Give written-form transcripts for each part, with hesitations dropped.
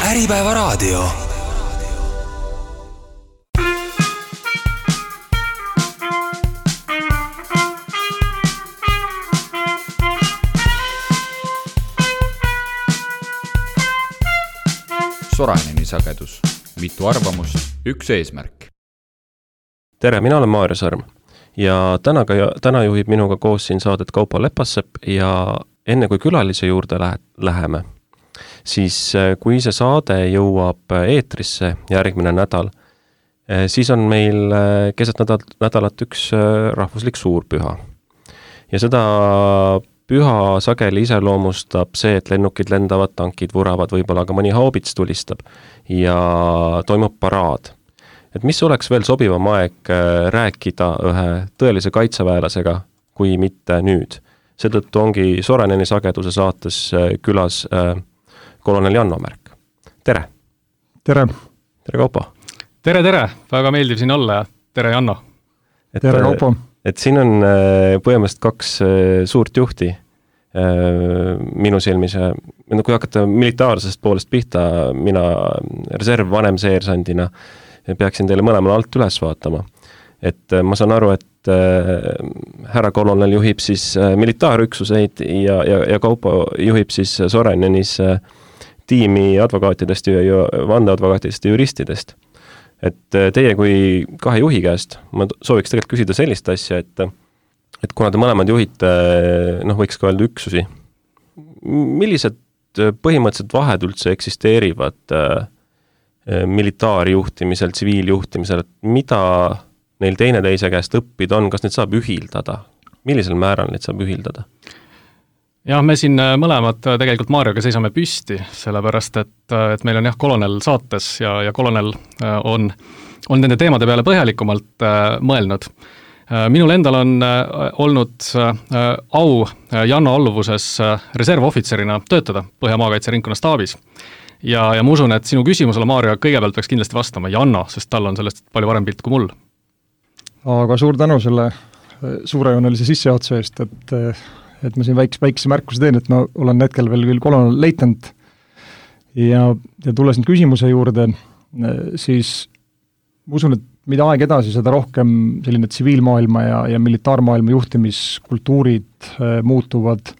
Äripäevaraadio. Soraineni sagedus. Mitu arvamust, üks eesmärk. Tere, mina olen Maarja Sõrm ja täna juhib minuga koos siin saadet Kaupo Lepassepp ja enne kui külalise juurde läheme, siis kui see saade jõuab eetrisse järgmine nädal, siis on meil keset nädalat üks rahvuslik suurpüha. Ja seda püha sageli iseloomustab see, et lennukid lendavad, tankid vuravad, võib-olla ka mõni haubits tulistab ja toimub paraad. Et mis oleks veel sobivam aeg rääkida ühe tõelise kaitseväelasega, kui mitte nüüd. Seetõttu ongi Soraineni sageduse saates külas kolonel Janno Märk. Tere! Tere! Tere, Kaupo! Tere! Väga meeldiv siin olla ja tere, Janno! Tere, Kaupo! Et siin on põhimõtteliselt kaks suurt juhti minu silmis. Kui hakata militaarsest poolest pihta, mina reserv vanem seersandina peaksin teile mõlemal alt üles vaatama. Et ma saan aru, et härra kolonel juhib siis militaarüksuseid ja Kaupo juhib siis Sorainenis tiimi advokaatidest ja vandeadvokaatidest ja juristidest. Et teie kui kahe juhi käest, ma sooviks tegelikult küsida sellist asja, et kuna te mõlemad juhite, võiks ka öelda üksusi, millised põhimõtteliselt vahed üldse eksisteerivad militaarjuhtimisel, tsiviiljuhtimisel, et mida neil teineteise käest õppida on, kas neid saab ühildada? Millisel määral neid saab ühildada? Jah, me siin mõlemad tegelikult Maarjaga seisame püsti, sellepärast, et meil on kolonel saates ja kolonel on nende teemade peale põhjalikumalt mõelnud. Minul endal on olnud au Janno alluvuses reservohvitserina töötada Põhja-Maakaitse ringkonna staabis. Ja ma usun, et sinu küsimusele Maarja kõigepealt peaks kindlasti vastama Janno, sest tal on sellest palju varem pilt kui mul. Aga suur tänu selle suurejoonelise sissejuhatuse eest, et ma siin väikse märkuse teen, et ma olen hetkel veel küll kolonel leitnant ja tulles nüüd küsimuse juurde, siis usun, et mida aeg edasi, seda rohkem selline tsiviilmaailma ja militaarmaailma juhtimiskultuurid muutuvad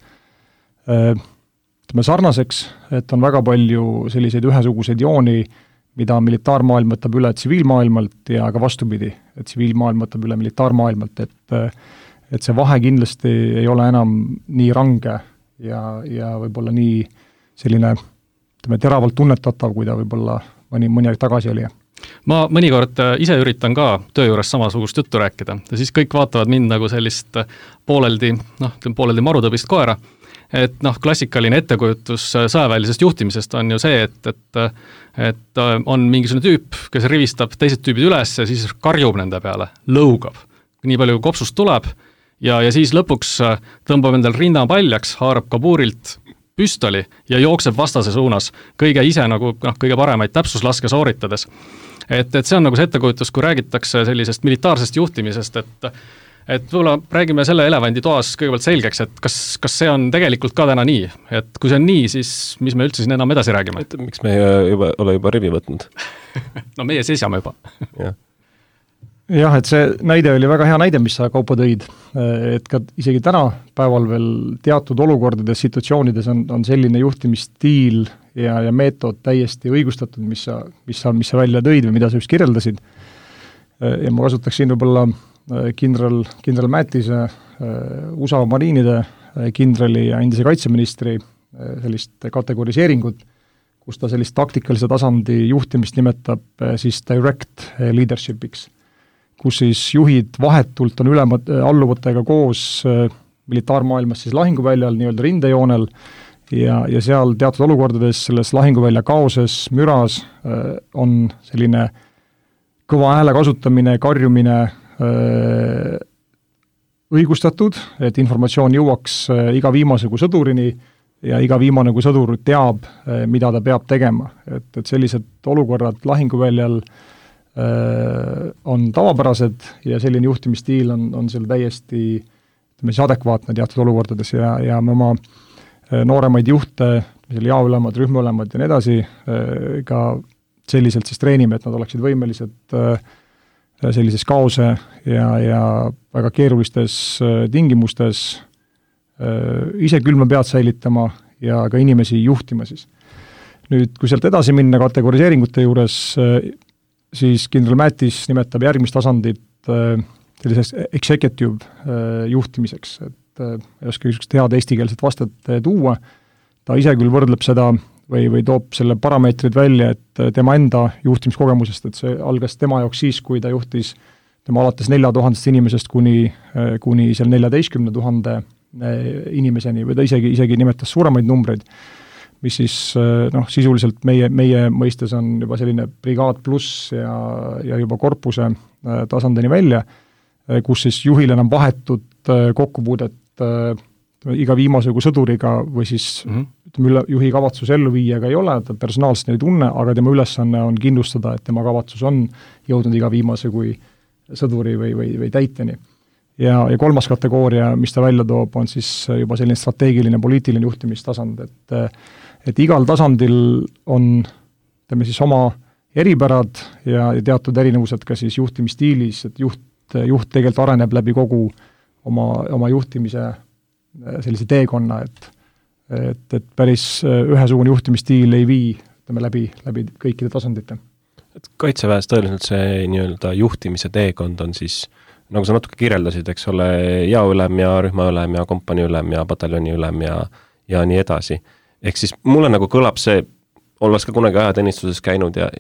sarnaseks, et on väga palju selliseid ühesuguseid jooni, mida militaarmaailm võtab üle tsiviilmaailmalt ja ka vastupidi, et tsiviilmaailm võtab üle militaarmaailmalt, et see vahe kindlasti ei ole enam nii range ja võib-olla nii selline teravalt tunnetatav, kui ta võib-olla mõni aeg tagasi oli. Ma mõnikord ise üritan ka töö juures samasugust juttu rääkida ja siis kõik vaatavad mind nagu sellist pooleldi marutõbist koera. Et klassikaline ettekujutus sõjaväelisest juhtimisest on ju see, et on mingisugune tüüp, kes rivistab teised tüübid üles ja siis karjub nende peale, lõugab. Nii palju kopsust tuleb ja siis lõpuks tõmbab endal rinna paljaks, haarab kabuurilt püstoli ja jookseb vastase suunas kõige paremaid täpsuslaske sooritades. Et see on nagu see ettekujutus, kui räägitakse sellisest militaarsest juhtimisest, et võib-olla räägime selle elevandi toas kõigepealt selgeks, et kas see on tegelikult ka täna nii? Et kui see on nii, siis mis me üldse siin enam edasi räägime? Miks me ole juba rivi võtnud? No meie seisame juba. Jah, et see näide oli väga hea näide, mis sa Kaupo tõid. Et ka isegi täna päeval veel teatud olukordades, situatsioonides on selline juhtimisstiil ja meetod täiesti õigustatud, mis sa välja tõid või mida sa just kirjeldasid. Ja ma kasutaks siin võib-olla kindral Mättise, USA mariinide kindrali ja endise kaitseministri sellist kategoriseeringut, kus ta sellist taktikalise tasandi juhtimist nimetab siis direct leadership'iks, kus siis juhid vahetult on alluvatega koos militaarmaailmas siis lahinguväljal, nii-öelda rindejoonel ja seal teatud olukordades selles lahinguvälja kaoses, müras on selline kõva hääle kasutamine, karjumine õigustatud, et informatsioon jõuaks iga viimase kui sõdurini ja iga viimane kui sõdur teab, mida ta peab tegema. Et sellised olukorrad lahinguväljal on tavapärased ja selline juhtimisstiil on seal täiesti adekvaatne teatud olukordades ja me oma nooremaid juhte, jaoülemad, rühmaülemad ja nii edasi, ka selliselt siis treenime, et nad oleksid võimelised sellises kaose ja väga keerulistes tingimustes ise külma pead säilitama ja ka inimesi juhtima siis. Nüüd, kui sealt edasi minna kategoriseeringute juures, siis kindral Mätis nimetab järgmist tasandit selliseks executive juhtimiseks, et ei oska ükskõik head eestikeelset vastet tuua, ta ise küll võrdleb seda või toob selle parameetrid välja, et tema enda juhtimiskogemusest, et see algas tema jaoks siis, kui ta juhtis tema alates 4000 inimesest kuni seal 14 000 inimeseni või ta isegi nimetas suuremaid numbreid, mis siis sisuliselt meie mõistes on juba selline brigaad pluss ja juba korpuse tasandini välja, kus siis juhil enam vahetut kokkupuudet iga viimase kui sõduriga või siis juhi kavatsus ellu viiaga ei ole, ta personaalselt ei tunne, aga tema ülesanne on kindlustada, et tema kavatsus on jõudnud iga viimase kui sõduri või täiteni. Ja kolmas kategooria, mis ta välja toob, on siis juba selline strateegiline poliitiline juhtimistasand, et igal tasandil on siis oma eripärad ja teatud erinevused ka siis juhtimisstiilis, et juht tegelikult areneb läbi kogu oma juhtimise sellise teekonna, et päris ühesugune juhtimisstiil ei vii läbi kõikide tasandite. Et Kaitseväes tõeliselt see nii-öelda juhtimise teekond on siis, nagu sa natuke kirjeldasid, eks ole, jaoülem ja rühmaülem ja kompaniülem ja pataljoni ülem ja nii edasi. Ehk siis mulle nagu kõlab see, olles ka kunagi ajateenistuses käinud ja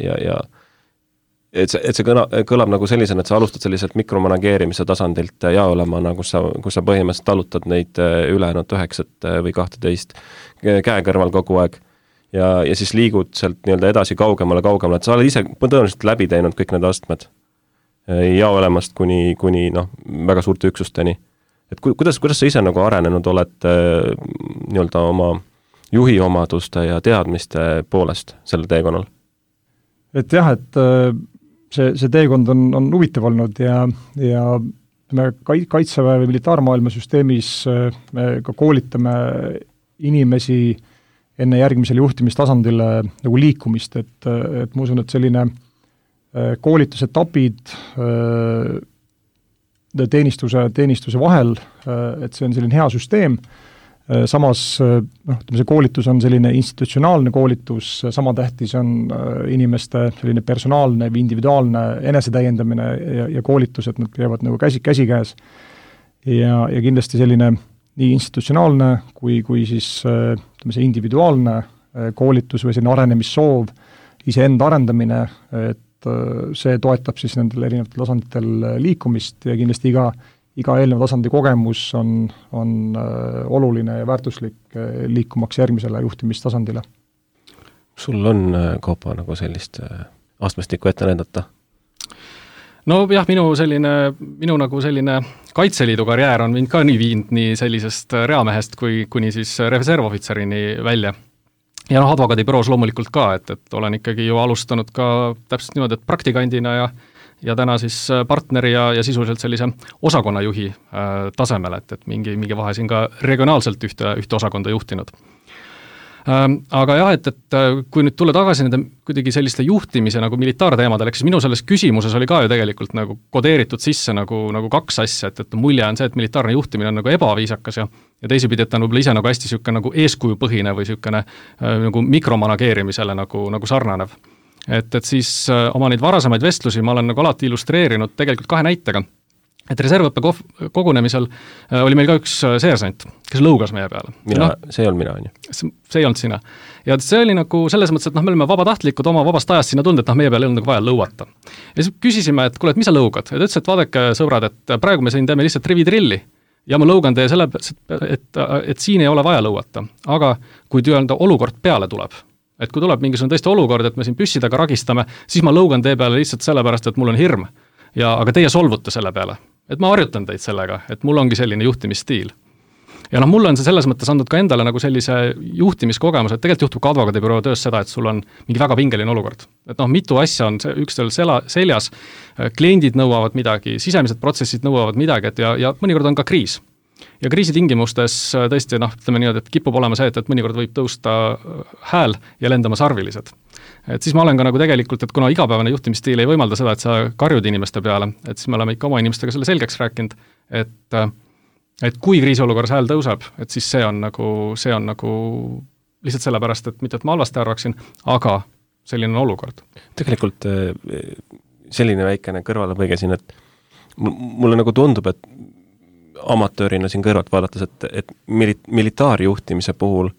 et see kõlab nagu sellisena, et sa alustad selliselt mikromanageerimise tasandilt jaoülemana, kus sa põhimõtteliselt talutad neid ülejäänud 9 või 12 käe kõrval kogu aeg ja siis liigud sealt nii-öelda edasi kaugemale, et sa oled ise tõenäoliselt läbi teinud kõik need astmed jaoülemast kuni väga suurte üksusteni. Et kuidas sa ise nagu arenenud oled nii-öelda oma juhi omaduste ja teadmiste poolest selle teekonnal? Et jah, et see teekond on huvitav olnud ja me Kaitseväe või militaarmaailma süsteemis me ka koolitame inimesi enne järgmisele juhtimistasandile nagu liikumist, et ma usun, et selline koolitusetapid teenistuse vahel, et see on selline hea süsteem, samas see koolitus on selline institutsionaalne koolitus, sama tähtis on inimeste selline personaalne või individuaalne enesetäiendamine ja koolitus, et nad peavad nagu käsikäes. Ja kindlasti selline nii institutsionaalne kui siis see individuaalne koolitus või selline arenemissoov, iseenda arendamine, et see toetab siis nendel erinevatel tasanditel liikumist ja kindlasti iga eelneva tasandi kogemus on oluline ja väärtuslik liikumaks järgmisele juhtimistasandile. Sul on, Kaupo, nagu sellist astmestikku ette näidata? No jah, minu nagu selline Kaitseliidu karjäär on mind ka nii viinud nii sellisest reamehest kuni siis reservohvitserini välja. Ja advokaadibüroos loomulikult ka, et olen ikkagi ju alustanud ka täpselt niimoodi, et praktikandina ja täna siis partneri ja sisuliselt sellise osakonnajuhi tasemel, et mingi vahe siin ka regionaalselt ühte osakonda juhtinud. Aga jah, et kui nüüd tulla tagasi nende kuidagi selliste juhtimise nagu militaarteemadele, siis minu selles küsimuses oli ka ju tegelikult nagu kodeeritud sisse nagu kaks asja, et mulje on see, et militaarne juhtimine on nagu ebaviisakas ja teisipidi, et ta on võib-olla ise nagu hästi siukene nagu eeskujupõhine või siukene nagu mikromanageerimisele nagu sarnanev. Et siis oma neid varasemaid vestlusi ma olen nagu alati illustreerinud tegelikult 2 näitega. Et reservõppe kogunemisel oli meil ka üks seersant, kes lõugas meie peale. See ei olnud mina, on ju? See ei olnud sina. Ja see oli nagu selles mõttes, et me olime vabatahtlikud oma vabast ajast sinna tulnud, et meie peale ei olnud nagu vaja lõuata. Ja siis küsisime, et kuule, et mis sa lõugad? Ja ta ütles, et vaadake, sõbrad, et praegu me siin teeme lihtsalt rivitrilli ja ma lõugan teie selle, et siin ei ole vaja lõuata. Aga kui olukord peale tuleb, et kui tuleb mingisugune tõesti olukord, et me siin püssidega ragistame, siis ma lõugan teie peale lihtsalt sellepärast, et mul on hirm. Aga teie solvute selle peale. Et ma harjutan teid sellega, et mul ongi selline juhtimisstiil. Ja mul on see selles mõttes andnud ka endale nagu sellise juhtimiskogemus, et tegelikult juhtub ka advokaadibüroo töös seda, et sul on mingi väga pingeline olukord. Et mitu asja on üksteisel seljas, kliendid nõuavad midagi, sisemised protsessid nõuavad midagi, ja mõnikord on ka kriis. Ja kriisitingimustes tõesti, ütleme niimoodi, et kipub olema see, et mõnikord võib tõusta hääl ja lendama sarvilised. Et siis ma olen ka nagu tegelikult, et kuna igapäevane juhtimisstiil ei võimalda seda, et sa karjud inimeste peale, et siis me oleme ikka oma inimestega selle selgeks rääkinud, et kui kriisiolukorras hääl tõuseb, et siis see on nagu lihtsalt sellepärast, et mitte, et ma halvasti arvaksin, aga selline on olukord. Tegelikult selline väikene kõrvalepõige siin, et mulle nagu tundub, et amatöörina siin kõrvalt vaadates, et militaarjuhtimise puhul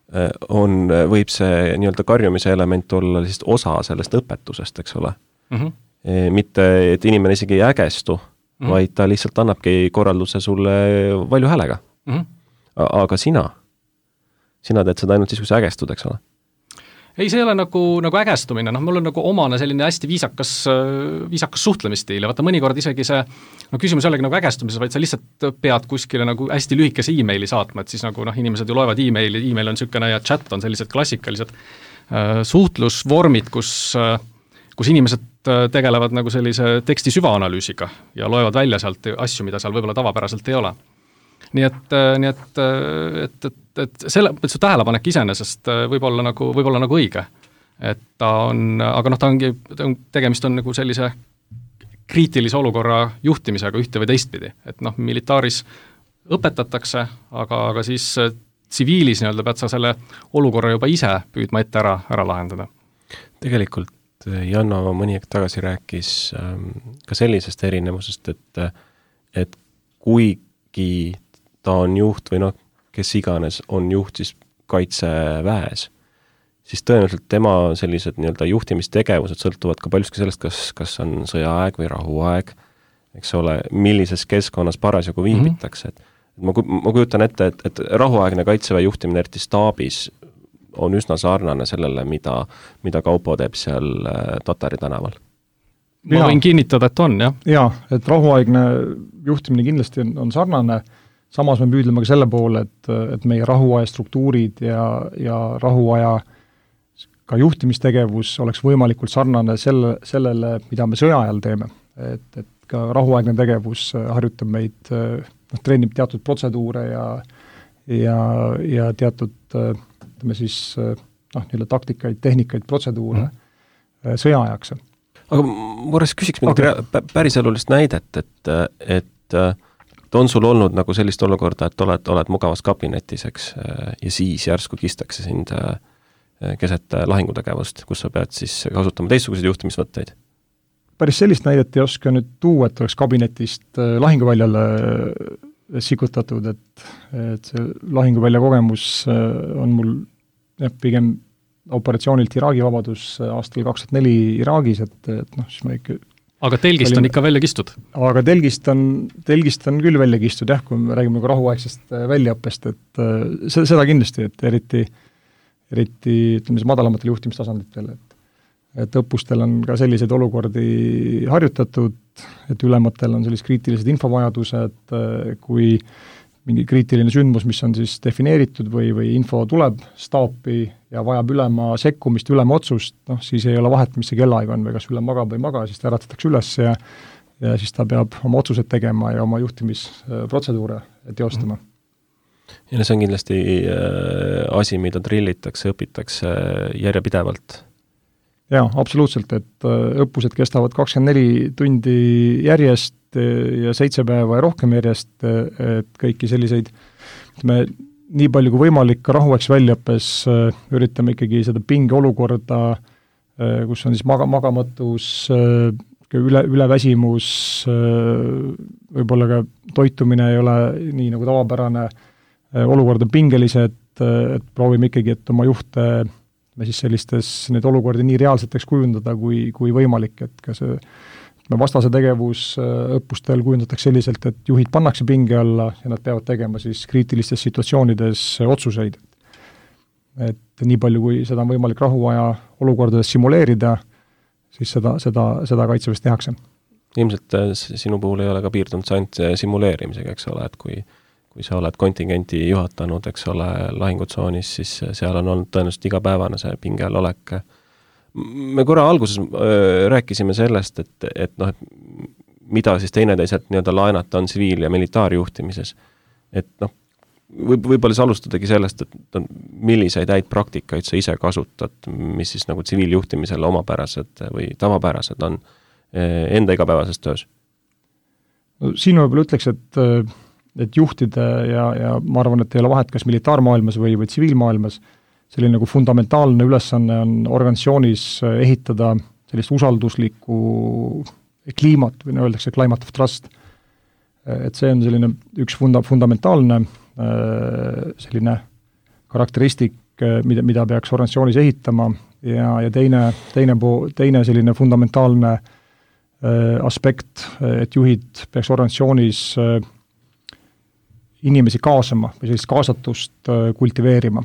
võib see nii-öelda karjumise element olla lihtsalt osa sellest õpetusest, eks ole. Mitte, et inimene isegi ei ägestu, vaid ta lihtsalt annabki korralduse sulle valju häälega. Aga sina teed seda ainult siis, kui sa ägestud, eks ole? Ei, see ei ole nagu ägestumine, mul on nagu omane selline hästi viisakas suhtlemisstiil ja vaata mõnikord isegi see, küsimus jällegi nagu ägestumises, vaid sa lihtsalt pead kuskile nagu hästi lühikese e-maili saatma, et siis nagu inimesed ju loevad e-maili, e-mail on niisugune ja chat on sellised klassikalised suhtlusvormid, kus inimesed tegelevad nagu sellise teksti süvaanalüüsiga ja loevad välja sealt asju, mida seal võib-olla tavapäraselt ei ole. Nii et selle, su tähelepanek iseenesest võib olla nagu õige. Et ta ongi, tegemist on nagu sellise kriitilise olukorra juhtimisega ühte või teistpidi. Et militaaris õpetatakse, aga siis tsiviilis nii-öelda pead sa selle olukorra juba ise püüdma ette ära lahendada. Tegelikult Janno mõni aeg tagasi rääkis ka sellisest erinevusest, et kuigi ta on juht või kes iganes on juht siis kaitseväes, siis tõenäoliselt tema sellised nii-öelda juhtimistegevused sõltuvad ka paljuski sellest, kas on sõjaaeg või rahuaeg, eks ole, millises keskkonnas parasjagu viibitakse. Ma kujutan ette, et rahuaegne kaitseväe juhtimine eriti staabis on üsna sarnane sellele, mida Kaupo teeb seal Tatari tänaval. Ma võin kinnitada, et on, jah. Jaa, et rahuaegne juhtimine kindlasti on sarnane. Samas me püüdleme ka selle poole, et meie rahuaja struktuurid ja rahuaja ka juhtimistegevus oleks võimalikult sarnane sellele, mida me sõja ajal teeme. Et ka rahuaegne tegevus harjutab meid, treenib teatud protseduure ja teatud taktikaid, tehnikaid, protseduure sõja ajaks. Aga ma korras küsiks midagi päris elulist näidet, et on sul olnud nagu sellist olukorda, et oled mugavas kabinetis, eks, ja siis järsku kistakse sind keset lahingutegevust, kus sa pead siis kasutama teistsuguseid juhtimisvõtteid? Päris sellist näidet ei oska nüüd tuua, et oleks kabinetist lahinguväljale sikutatud, et see lahinguvälja kogemus on mul pigem operatsioonilt Iraagi vabadus aastal 2004 Iraagis, et siis ma ikka aga telgist on ikka välja kistud? Aga telgist on küll välja kistud, jah, kui me räägime ka rahuaegsest väljaõppest, et seda kindlasti, et eriti ütleme madalamatel juhtimistasanditel, et õppustel on ka selliseid olukordi harjutatud, et ülematel on sellised kriitilised infovajadused, kui mingi kriitiline sündmus, mis on siis defineeritud või info tuleb staapi ja vajab ülema sekkumist, ülema otsust, siis ei ole vahet, mis see kellaaeg on või kas ülem magab või ei maga, siis ta äratatakse üles ja siis ta peab oma otsused tegema ja oma juhtimisprotseduure teostama. Ja see on kindlasti asi, mida drillitakse, õpitakse järjepidevalt. Jaa, absoluutselt, et õppused kestavad 24 tundi järjest ja 7 päeva ja rohkem järjest, et kõiki selliseid, nii palju kui võimalik ka rahuaegses väljaõppes üritame ikkagi seda pingeolukorda, kus on siis magamatus, üleväsimus, võib-olla ka toitumine ei ole nii nagu tavapärane, olukord on pingelised, et proovime ikkagi, et oma juhte me siis sellistes need olukordi nii reaalseteks kujundada kui võimalik, et ka see vastase tegevus õppustel kujundatakse selliselt, et juhid pannakse pinge alla ja nad peavad tegema siis kriitilistes situatsioonides otsuseid. Et nii palju, kui seda on võimalik rahuaja olukordades simuleerida, siis seda kaitseväes tehakse. Ilmselt sinu puhul ei ole ka piirdunud see ainult simuleerimisega, eks ole, et kui sa oled kontingenti juhatanud, eks ole, lahingutsoonis, siis seal on olnud tõenäoliselt igapäevane see pinge all olek. Me korra alguses rääkisime sellest, et mida siis teineteiselt nii-öelda laenata on tsiviil- ja militaarjuhtimises. et noh, võib-olla siis alustadagi sellest, et milliseid häid praktikaid sa ise kasutad, mis siis nagu tsiviiljuhtimisele omapärased või tavapärased on enda igapäevases töös? No, siin võib-olla ütleks, et juhtida ja ma arvan, et ei ole vahet, kas militaarmaailmas või tsiviilmaailmas, selline nagu fundamentaalne ülesanne on organisatsioonis ehitada sellist usalduslikku kliimat või öeldakse climate of trust. Et see on selline üks fundamentaalne selline karakteristik, mida peaks organisatsioonis ehitama ja teine selline fundamentaalne aspekt, et juhid peaks organisatsioonis inimesi kaasama või sellist kaasatust kultiveerima.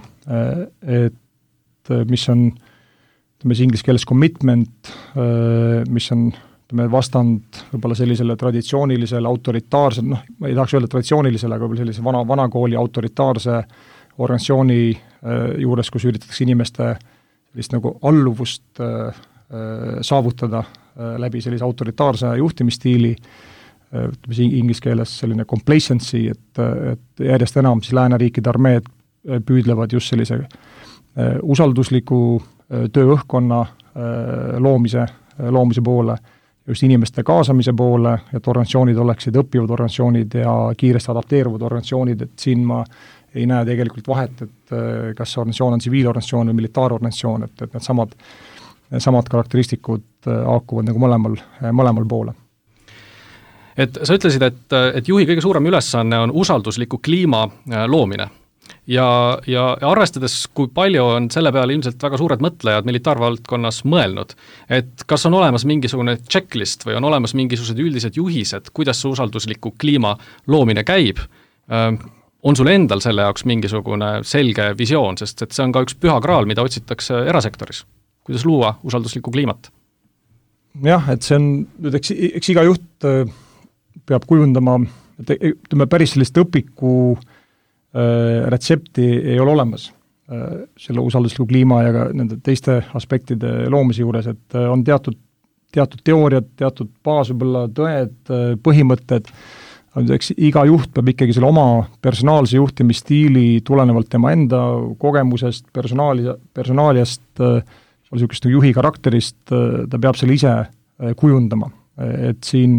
Et mis on inglise keeles commitment, mis on vastand võib-olla sellisele traditsioonilisele, autoritaarsele, noh, ma ei tahaks öelda traditsioonilisele, aga võib-olla sellise vana kooli autoritaarse organisatsiooni juures, kus üritatakse inimeste sellist nagu alluvust saavutada läbi sellise autoritaarse juhtimisstiili, inglise keeles selline complacency, et järjest enam siis lääneriikide armeed püüdlevad just sellise usaldusliku tööõhkkonna loomise poole, just inimeste kaasamise poole, et organisatsioonid oleksid õppivad organisatsioonid ja kiiresti adapteeruvad organisatsioonid, et siin ma ei näe tegelikult vahet, et kas organisatsioon on tsiviilorganisatsioon või militaarorganisatsioon, et need samad karakteristikud haakuvad nagu mõlemal poole. Et sa ütlesid, et juhi kõige suurem ülesanne on usaldusliku kliima loomine. Ja arvestades, kui palju on selle peale ilmselt väga suured mõtlejad militaarvaldkonnas mõelnud, et kas on olemas mingisugune checklist või on olemas mingisugused üldised juhised, kuidas see usaldusliku kliima loomine käib, on sul endal selle jaoks mingisugune selge visioon, sest et see on ka üks püha graal, mida otsitakse erasektoris. Kuidas luua usalduslikku kliimat? Jah, et see on, eks iga juht peab kujundama, päris sellist õpiku retsepti ei ole olemas selle usaldusliku kliima ja ka nende teiste aspektide loomise juures, et on teatud teooriad, teatud baas, võib-olla tõed, põhimõtted, eks iga juht peab ikkagi selle oma personaalse juhtimisstiili tulenevalt tema enda kogemusest, personaaliast, niisugust juhi karakterist, ta peab selle ise kujundama, et siin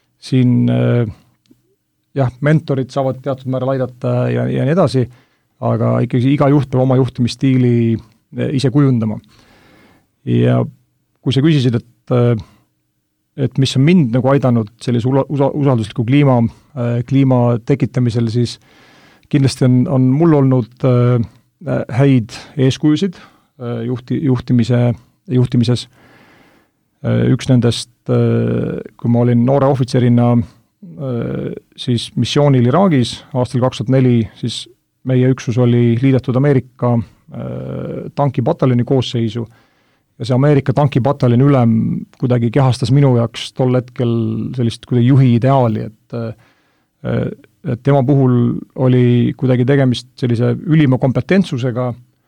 jah, mentorid saavad teatud määral aidata ja nii edasi, aga ikkagi iga juht peab oma juhtimisstiili ise kujundama. Ja kui sa küsisid, et mis on mind nagu aidanud sellise usaldusliku kliima tekitamisel, siis kindlasti on mul olnud häid eeskujusid juhtimises. Üks nendest, kui ma olin noore ohvitserina siis missioonil Iraagis aastal 2004, siis meie üksus oli liidetud Ameerika tankipataljoni koosseisu ja see Ameerika tankipataljoni ülem kuidagi kehastas minu jaoks tol hetkel sellist kuidagi juhi ideaali, et tema puhul oli kuidagi tegemist sellise ülima kompetentsusega,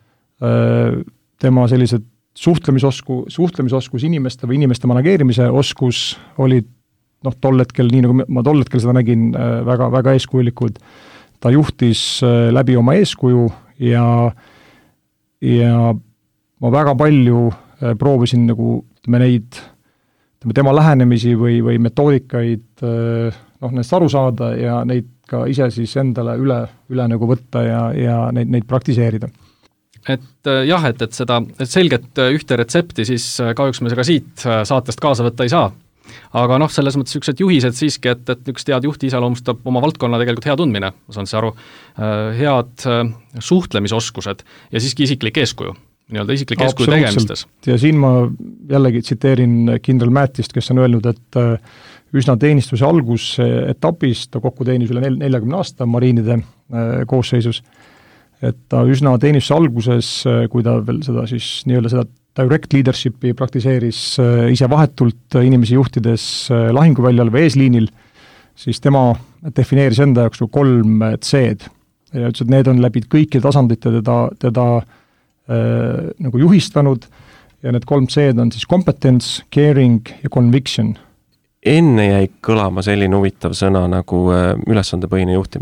tema sellised suhtlemisoskus inimeste või inimeste manageerimise oskus olid tol hetkel, nii nagu ma tol hetkel seda nägin, väga, väga eeskujulikud. Ta juhtis läbi oma eeskuju ja ma väga palju proovisin nagu tema lähenemisi või metoodikaid nendest aru saada ja neid ka ise siis endale üle nagu võtta ja neid praktiseerida. Et jah, et seda selget ühte retsepti siis kahjuks me ka siit saatest kaasa võtta ei saa. Aga selles mõttes üksid juhised siiski, et üks head juhti iseloomustab oma valdkonna tegelikult hea tundmine, ma saan see aru, head suhtlemisoskused ja siiski isiklik eeskuju, nii-öelda isiklik eeskuju tegemistes. Ja siin ma jällegi tsiteerin kindral Mättist, kes on öelnud, et üsna teenistuse algusetapis, ta kokku teenis üle 40 aasta mariinide koosseisus, et ta üsna teenistuse alguses, kui ta veel seda siis nii-öelda seda direct leadershipi praktiseeris ise vahetult inimesi juhtides lahinguväljal või eesliinil, siis tema defineeris enda jaoks 3 C-d. Ja ütles, et need on läbi kõiki tasandite teda nagu juhistanud ja need 3 C-d on siis competence, caring ja conviction. Enne jäi kõlama selline huvitav sõna nagu ülesandepõhine juhtimine.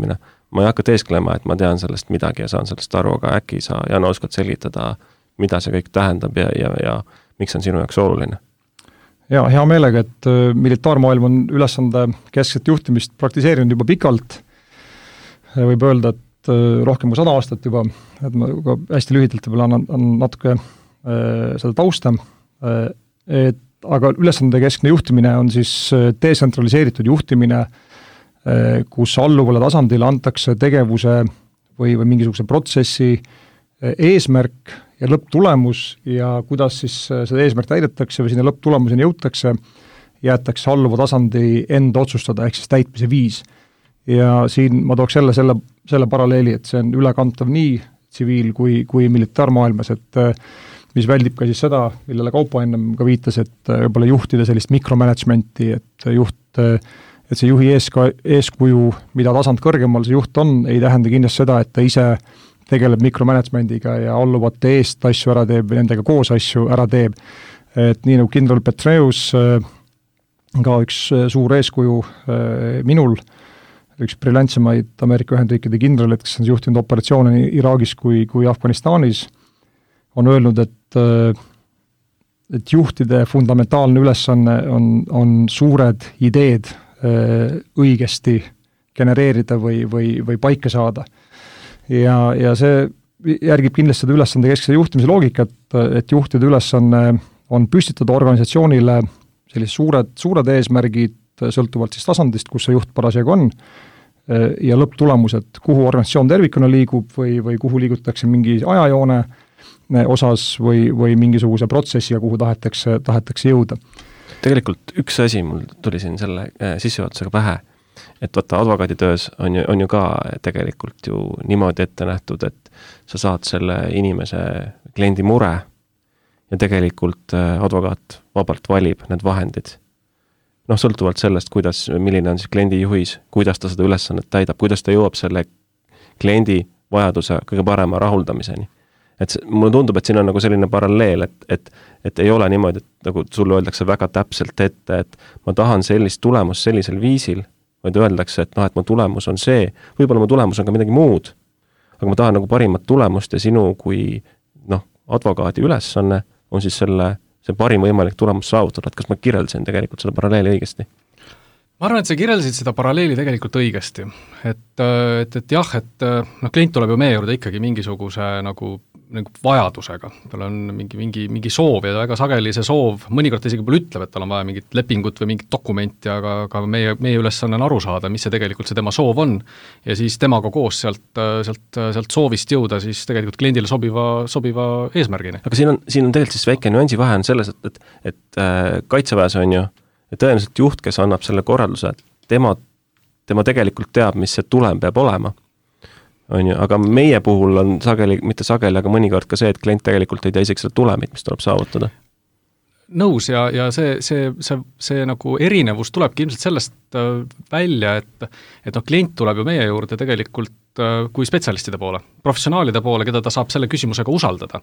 ma ei hakka teesklema, et ma tean sellest midagi ja saan sellest aru, aga äkki sa, Jan, oskad selgitada, mida see kõik tähendab ja miks on sinu jaoks oluline? Ja hea meelega, et militaarmaailm on ülesande keskset juhtimist praktiseerinud juba pikalt. Võib öelda, et rohkem kui 100 aastat juba, et ma ka hästi lühidalt võib-olla annan natuke seda tausta. Aga ülesande keskne juhtimine on siis detsentraliseeritud juhtimine, kus alluvale tasandile antakse tegevuse või mingisuguse protsessi eesmärk ja lõpptulemus ja kuidas siis seda eesmärk täidetakse või sinna lõpptulemuseni jõutakse, jäetakse alluva tasandi enda otsustada, ehk siis täitmise viis. Ja siin ma tooks selle paralleeli, et see on ülekantav nii tsiviil kui militaarmaailmas, et mis väldib ka siis seda, millele Kaupo ennem ka viitas, et võib-olla juhtida sellist mikromanagementi, et see juhi eeskuju, mida tasand kõrgemal see juht on, ei tähenda kindlasti seda, et ta ise tegeleb mikromanagemendiga ja alluvate eest asju ära teeb või nendega koos asju ära teeb. Et nii nagu kindral Petraeus, ka üks suur eeskuju minul, üks briljantsemaid Ameerika Ühendriikide kindralid, kes on juhtinud operatsioone nii Iraagis kui Afganistanis, on öelnud, et juhtide fundamentaalne ülesanne on suured ideed õigesti genereerida või paika saada. Ja see järgib kindlasti seda ülesande keskse juhtimise loogikat, et juhtide ülesanne on püstitada organisatsioonile sellised suured eesmärgid, sõltuvalt siis tasandist, kus see juht parasjagu on, ja lõpptulemused, kuhu organisatsioon tervikuna liigub või kuhu liigutakse mingi ajajoone osas või mingisuguse protsessiga, kuhu tahetakse jõuda. Tegelikult üks asi mul tuli siin selle sissejuhatusega pähe, et vaata, advokaaditöös on ju ka tegelikult ju niimoodi ette nähtud, et sa saad selle inimese kliendi mure ja tegelikult advokaat vabalt valib need vahendid. Sõltuvalt sellest, milline on siis kliendi juhis, kuidas ta seda ülesannet täidab, kuidas ta jõuab selle kliendi vajaduse kõige parema rahuldamiseni. Et mulle tundub, et siin on nagu selline paralleel, et ei ole niimoodi, et nagu sulle öeldakse väga täpselt ette, et ma tahan sellist tulemust sellisel viisil, vaid öeldakse, et mu tulemus on see, võib-olla mu tulemus on ka midagi muud, aga ma tahan nagu parimat tulemust ja sinu kui advokaadi ülesanne on siis see parim võimalik tulemus saavutada, et kas ma kirjeldasin tegelikult seda paralleeli õigesti? Ma arvan, et sa kirjeldasid seda paralleeli tegelikult õigesti. Et jah, klient tuleb ju meie juurde ikkagi mingisuguse nagu vajadusega. Tal on mingi soov ja väga sageli see soov, mõnikord isegi pole ütleb, et tal on vaja mingit lepingut või mingit dokumenti, aga meie ülesanne on aru saada, mis see tegelikult see tema soov on ja siis temaga koos sealt soovist jõuda siis tegelikult kliendile sobiva eesmärgini. Aga siin on tegelikult siis väike nüansi vahe on selles, et kaitseväes on ju ja tõenäoliselt juht, kes annab selle korralduse, tema tegelikult teab, mis see tulem peab olema. On ju, aga meie puhul on mitte sageli, aga mõnikord ka see, et klient tegelikult ei tea isegi seda tulemit, mis tuleb saavutada. Nõus ja see nagu erinevus tulebki ilmselt sellest välja, et klient tuleb ju meie juurde tegelikult kui spetsialistide poole, professionaalide poole, keda ta saab selle küsimusega usaldada.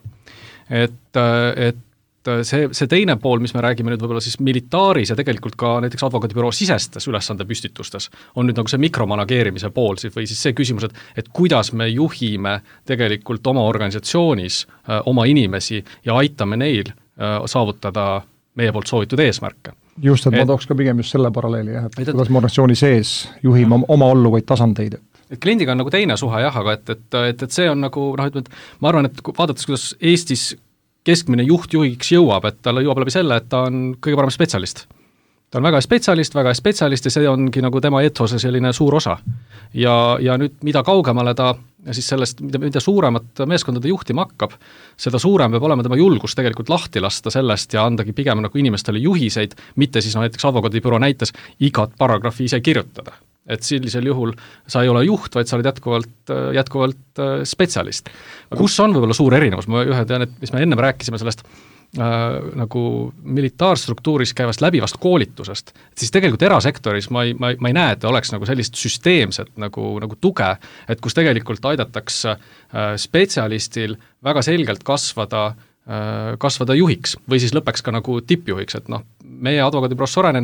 Et see teine pool, mis me räägime nüüd võib-olla siis militaaris ja tegelikult ka näiteks advokaadibüroo sisestes ülesande püstitustes, on nüüd nagu see mikromanageerimise pool või siis see küsimus, et kuidas me juhime tegelikult oma organisatsioonis oma inimesi ja aitame neil saavutada meie poolt soovitud eesmärke. Just, et ma tooks ka pigem just selle paralleeli, et kuidas me organisatsiooni sees juhime oma alluvaid tasandeid. Et kliendiga on nagu teine suhe jah, aga et see on nagu, ma arvan, et vaadates, kuidas Eestis keskmine juhiks jõuab, et ta jõuab läbi selle, et ta on kõige parem spetsialist. Ta on väga spetsialist ja see ongi nagu tema etose selline suur osa. Ja nüüd, mida kaugemale ta siis sellest, mida suuremat meeskondade juhtima hakkab, seda suurem peab olema tema julgus tegelikult lahti lasta sellest ja andagi pigem nagu inimestele juhiseid, mitte siis näiteks advokaadibüroo näites igat paragrahvi ise kirjutada. Et sellisel juhul sa ei ole juht, vaid sa oled jätkuvalt spetsialist. Kus on võib-olla suur erinevus? Ma ühe tean, et mis me ennem rääkisime sellest nagu militaarstruktuuris käivast läbivast koolitusest, et siis tegelikult erasektoris ma ei näe, et oleks nagu sellist süsteemset nagu tuge, et kus tegelikult aidataks spetsialistil väga selgelt kasvada juhiks või siis lõpeks ka nagu tippjuhiks, et meie advokaadibüroos Sorenen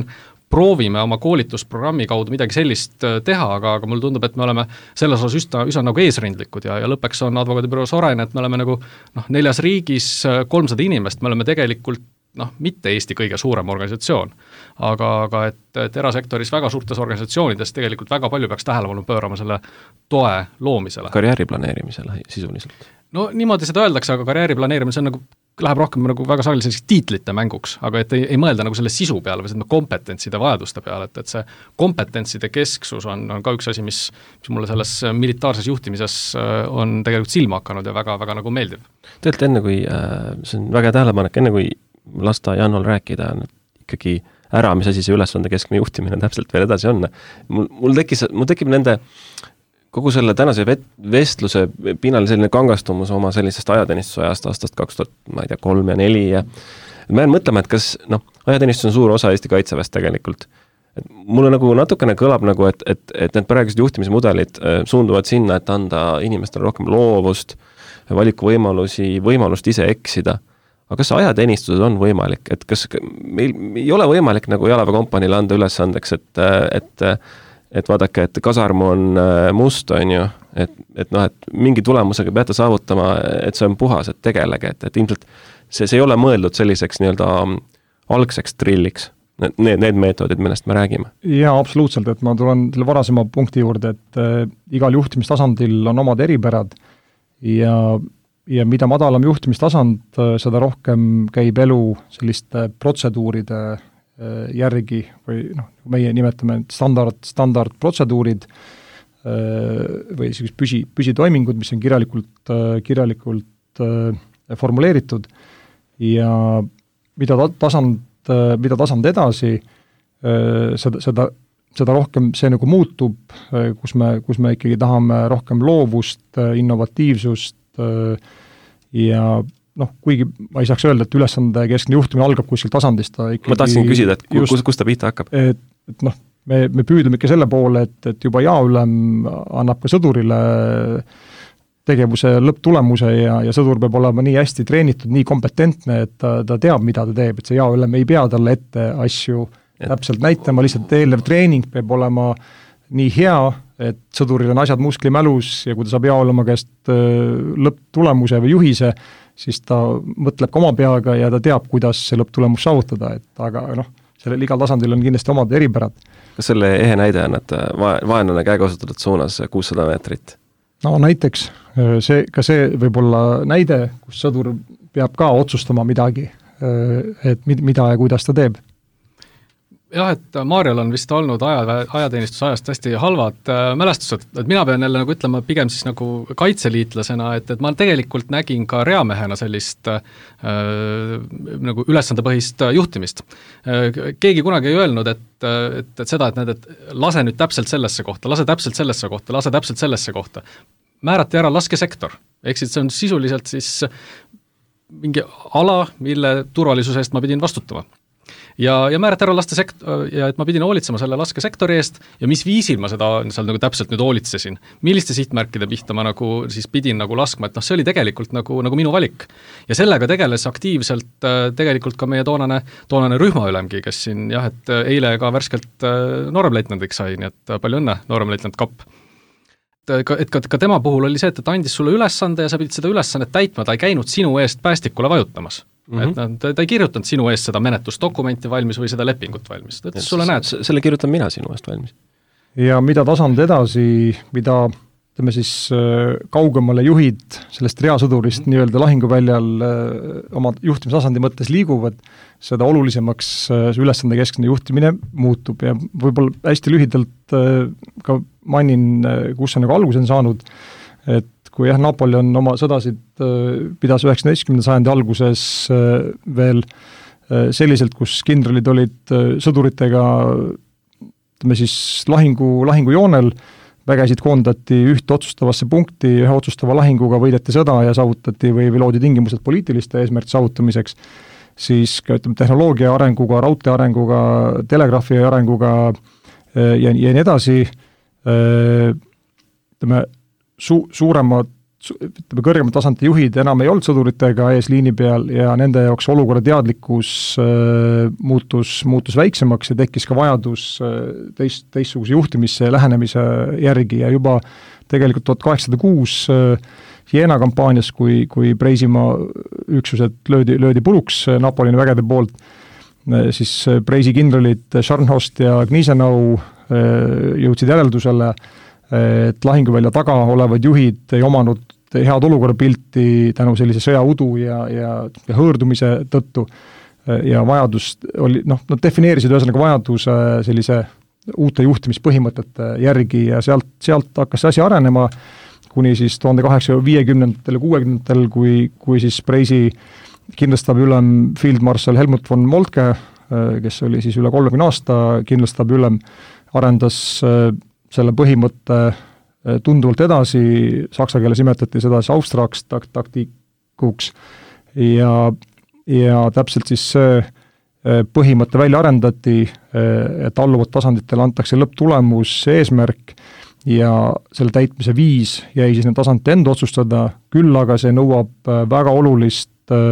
proovime oma koolitusprogrammi kaudu midagi sellist teha, aga mulle tundub, et me oleme selles osas üsna nagu eesrindlikud ja lõppeks on advokaadibüroo Sorainen, et me oleme nagu 4 riigis 300 inimest, me oleme tegelikult mitte Eesti kõige suurem organisatsioon, aga et erasektoris väga suurtes organisatsioonides tegelikult väga palju peaks tähelepanu pöörama selle toe loomisele. Karjääri planeerimisele sisuliselt. No niimoodi seda öeldakse, aga karjääri planeerimine on läheb rohkem nagu väga sageli selliseks tiitlite mänguks, aga et ei mõelda nagu selle sisu peale või selle kompetentside vajaduste peale, et see kompetentside kesksus on ka üks asi, mis mulle selles militaarses juhtimises on tegelikult silma hakanud ja väga nagu meeldiv. Tegelikult enne kui, see on väga tähelepanek, enne kui lasta Janol rääkida, ikkagi ära, mis asi see ülesande keskne juhtimine täpselt veel edasi on. Mul tekib nende kogu selle tänase vestluse pinnal selline kangastumus oma sellisest ajateenistusajast aastast 2003 ja 2004 ja ma jään mõtlema, et kas ajateenistus on suur osa Eesti Kaitseväest tegelikult. Mulle nagu natukene kõlab nagu, et need praegused juhtimismudelid suunduvad sinna, et anda inimestele rohkem loovust, valikuvõimalusi, võimalust ise eksida. Aga kas ajateenistused on võimalik? Et kas meil ei ole võimalik nagu jalaväekompaniile anda ülesandeks, et vaadake, et kasarmu on must, on ju, et mingi tulemusega peate saavutama, et see on puhas, et tegelege, et ilmselt see ei ole mõeldud selliseks nii-öelda algseks drilliks, need meetodid, millest me räägime. Jaa, absoluutselt, et ma tulen selle varasema punkti juurde, et igal juhtimistasandil on omad eripärad ja mida madalam juhtimistasand, seda rohkem käib elu selliste protseduuride järgi või meie nimetame standardprotseduurid või püsitoimingud, mis on kirjalikult formuleeritud ja mida tasand edasi, seda rohkem see nagu muutub, kus me ikkagi tahame rohkem loovust, innovatiivsust ja kuigi ma ei saaks öelda, et ülesande keskne juhtimine algab kuskil tasandist, ta ikkagi ma tahtsin küsida, et kus ta pihta hakkab? Me püüdleme ikka selle poole, et juba jaoülem annab ka sõdurile tegevuse lõpptulemuse ja sõdur peab olema nii hästi treenitud, nii kompetentne, et ta teab, mida ta teeb, et see jaoülem ei pea talle ette asju täpselt näitama, lihtsalt eelnev treening peab olema nii hea, et sõduril on asjad musklimälus ja kui ta saab jaoülema käest lõpptulemuse või juhise, siis ta mõtleb ka oma peaga ja ta teab, kuidas see lõpptulemus saavutada, et aga sellel igal tasandil on kindlasti omad eripärad. Kas selle ehe näide on, et vaenlane käega osutatud suunas 600 meetrit? No näiteks, see võib olla näide, kus sõdur peab ka otsustama midagi, et mida ja kuidas ta teeb. Jah, et Maarjal on vist olnud ajateenistusajast hästi halvad mälestused, et mina pean jälle nagu ütlema pigem siis nagu kaitseliitlasena, et ma tegelikult nägin ka reamehena sellist nagu ülesandepõhist juhtimist. Keegi kunagi ei öelnud, et seda, et lase nüüd täpselt sellesse kohta, lase täpselt sellesse kohta, lase täpselt sellesse kohta. Määrati ära laskesektor, ehk see on sisuliselt siis mingi ala, mille turvalisuse eest ma pidin vastutama. Ja määrati ära lastesektor ja et ma pidin hoolitsema selle laskesektori eest ja mis viisil ma seda seal nagu täpselt nüüd hoolitsesin. Milliste sihtmärkide pihta ma nagu siis pidin nagu laskma, et see oli tegelikult nagu minu valik. Ja sellega tegeles aktiivselt tegelikult ka meie toonane rühmaülemgi, kes siin et eile ka värskelt nooremleitnandiks sai, nii et palju õnne, nooremleitnant Kapp. Et ka tema puhul oli see, et ta andis sulle ülesande ja sa pidid seda ülesannet täitma, ta ei käinud sinu eest päästikule vajutamas. Et ta ei kirjutanud sinu eest seda menetlusdokumenti valmis või seda lepingut valmis. Sulle näed. Selle kirjutan mina sinu eest valmis. Ja mida tasand edasi, mida siis kaugemale juhid sellest reasõdurist nii-öelda lahinguväljal oma juhtimistasandi mõttes liiguvad, seda olulisemaks ülesande keskne juhtimine muutub ja võib-olla hästi lühidalt ka mainin, kus see nagu alguse on saanud, et kui Napoleon oma sõdasid pidas 19. sajandi alguses veel selliselt, kus kindralid olid sõduritega siis lahingujoonel, vägesid koondati ühte otsustavasse punkti, ühe otsustava lahinguga võideti sõda ja saavutati või loodi tingimused poliitiliste eesmärkide saavutamiseks, siis ka tehnoloogia arenguga, raudtee arenguga, telegraafi arenguga ja nii edasi, suuremad kõrgemad tasandite juhid enam ei olnud sõduritega eesliini peal ja nende jaoks olukorra teadlikkus muutus väiksemaks ja tekkis ka vajadus teistsuguse juhtimise lähenemise järgi ja juba tegelikult 1806 Jena kampaanias, kui Preisimaa üksused löödi puruks Napoleoni vägede poolt, siis Preisi kindralid Scharnhorst ja Gneisenau jõudsid järeldusele, et lahinguvälja taga olevad juhid ei omanud head olukorrapilti tänu sellise sõjaudu ja hõõrdumise tõttu ja vajadus oli, nad defineerisid ühesõnaga vajaduse sellise uute juhtimispõhimõtete järgi ja sealt hakkas see asi arenema kuni siis 1850-ndatel ja 60-ndatel, kui siis Preisi kindlastaabi ülem fieldmarshal Helmut von Moltke, kes oli siis üle 30 aasta kindlastaabi ülem, arendas selle põhimõtte tunduvalt edasi, saksa keeles nimetati seda Auftragstaktiikuks ja täpselt siis see põhimõte välja arendati, et alluvat tasanditele antakse lõpptulemus, eesmärk ja selle täitmise viis jäi siis need tasandite enda otsustada, küll aga see nõuab väga olulist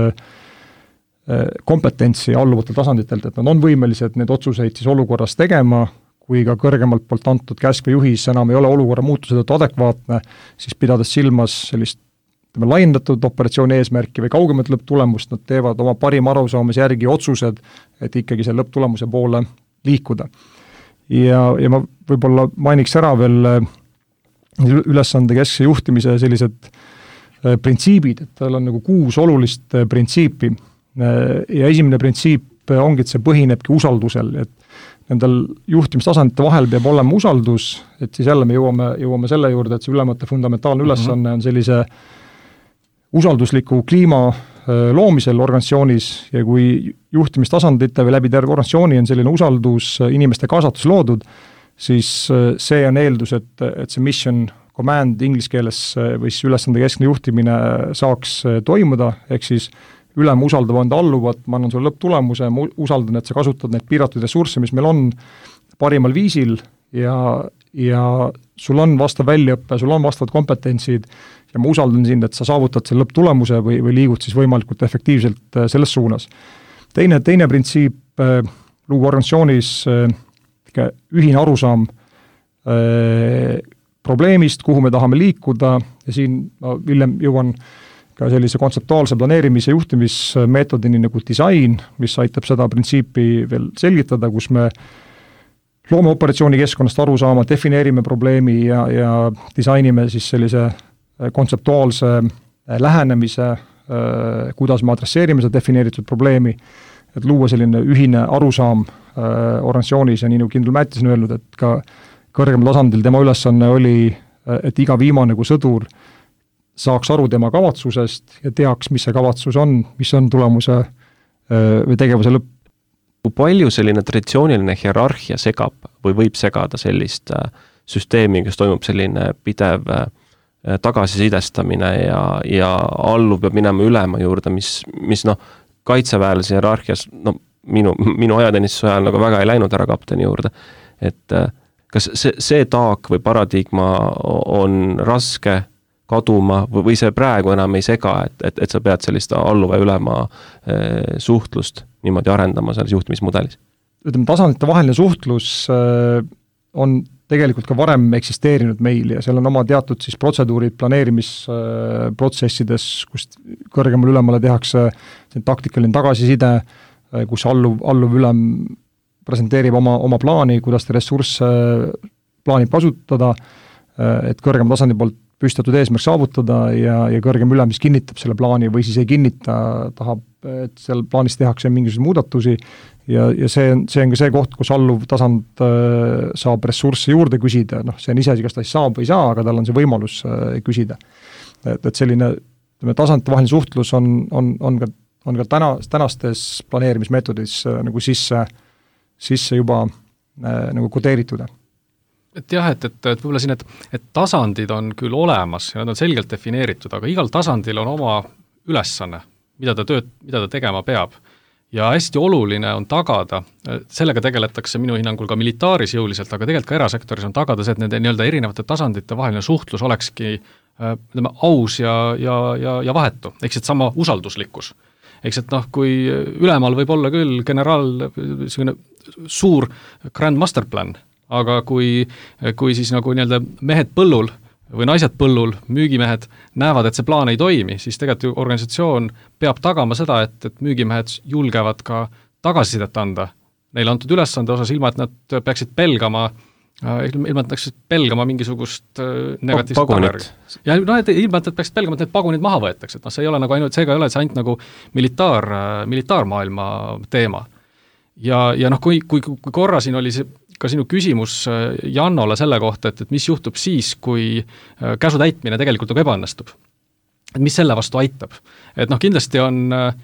kompetentsi alluvatel tasanditelt, et nad on võimelised neid otsuseid siis olukorras tegema, kui ka kõrgemalt poolt antud käsk või juhis enam ei ole olukorra muutuse tõttu adekvaatne, siis pidades silmas sellist laiendatud operatsiooni eesmärki või kaugemat lõpptulemust, nad teevad oma parima arusaamise järgi otsused, et ikkagi selle lõpptulemuse poole liikuda. Ja ma võib-olla mainiks ära veel ülesande keskse juhtimise sellised printsiibid, et tal on nagu 6 olulist printsiipi ja esimene printsiip ongi, et see põhinebki usaldusel, et nendel juhtimistasandite vahel peab olema usaldus, et siis jälle me jõuame selle juurde, et see ülemate fundamentaalne ülesanne on sellise usaldusliku kliima loomisel organisatsioonis ja kui juhtimistasandite või läbi terve organisatsiooni on selline usaldus, inimeste kaasatus loodud, siis see on eeldus, et see mission command inglise keeles või siis ülesande keskne juhtimine saaks toimuda, ehk siis ülem usaldab enda alluvat, ma annan sulle lõpptulemuse, ma usaldan, et sa kasutad neid piiratud ressursse, mis meil on parimal viisil ja sul on vastav väljaõppe, sul on vastavad kompetentsid ja ma usaldan sind, et sa saavutad selle lõpptulemuse või liigud siis võimalikult efektiivselt selles suunas. Teine printsiip, luua organisatsioonis ühine arusaam probleemist, kuhu me tahame liikuda ja siin hiljem jõuan ka sellise kontseptuaalse planeerimise juhtimismeetodini nagu disain, mis aitab seda printsiipi veel selgitada, kus me loome operatsiooni keskkonnast aru saama, defineerime probleemi ja disainime siis sellise kontseptuaalse lähenemise, kuidas me adresseerime seda defineeritud probleemi, et luua selline ühine arusaam organisatsioonis ja nii nagu kindral Mättis on öelnud, et ka kõrgemal tasandil tema ülesanne oli, et iga viimane kui sõdur saaks aru tema kavatsusest ja teaks, mis see kavatsus on, mis on tulemuse või tegevuse lõpp. Kui palju selline traditsiooniline hierarhia segab või võib segada sellist süsteemi, kes toimub selline pidev tagasisidestamine ja alluv peab minema ülema juurde, mis kaitseväelise hierarhias, minu ajateenistuse ajal nagu väga ei läinud ära kapteni juurde, et kas see taak või paradigma on raske kaduma või see praegu enam ei sega, et sa pead sellist alluva ülema suhtlust niimoodi arendama selles juhtimismudelis? Ütleme, tasandite vaheline suhtlus on tegelikult ka varem eksisteerinud meil ja seal on oma teatud siis protseduurid planeerimisprotsessides, kus kõrgemal ülemale tehakse taktikaline tagasiside, kus alluv ülem presenteerib oma plaani, kuidas ta ressursse plaanib kasutada, et kõrgema tasandi poolt püstatud eesmärk saavutada ja kõrgem ülem siis kinnitab selle plaani või siis ei kinnita, tahab, et seal plaanis tehakse mingisuguseid muudatusi ja see on ka see koht, kus alluv tasand saab ressursse juurde küsida, see on iseasi, kas ta siis saab või ei saa, aga tal on see võimalus küsida. Et selline tasandite vaheline suhtlus on ka tänastes planeerimismeetodis nagu sisse juba nagu kodeeritud. Et jah, et võib-olla siin, et tasandid on küll olemas ja nad on selgelt defineeritud, aga igal tasandil on oma ülesanne, mida ta tegema peab. ja hästi oluline on tagada, sellega tegeletakse minu hinnangul ka militaaris jõuliselt, aga tegelikult ka erasektoris on tagada see, et nende nii-öelda erinevate tasandite vaheline suhtlus olekski aus ja vahetu, ehk see sama usalduslikkus. Ehk et kui ülemal võib olla küll generaal, suur grand master plan, aga kui siis nagu nii-öelda mehed põllul või naised põllul, müügimehed näevad, et see plaan ei toimi, siis tegelikult organisatsioon peab tagama seda, et müügimehed julgevad ka tagasisidet anda neile antud ülesande osas, ilma et nad peaksid pelgama mingisugust negatiivset tagajärgi. Ja ilma, et peaksid pelgama, et need pagunid maha võetakse, et see ei ole nagu ainult, seega ei ole see ainult nagu militaarmaailma teema. Ja kui korra siin oli see ka sinu küsimus Jannole selle kohta, et mis juhtub siis, kui käsu täitmine tegelikult nagu ebaõnnestub. Et mis selle vastu aitab? Et kindlasti on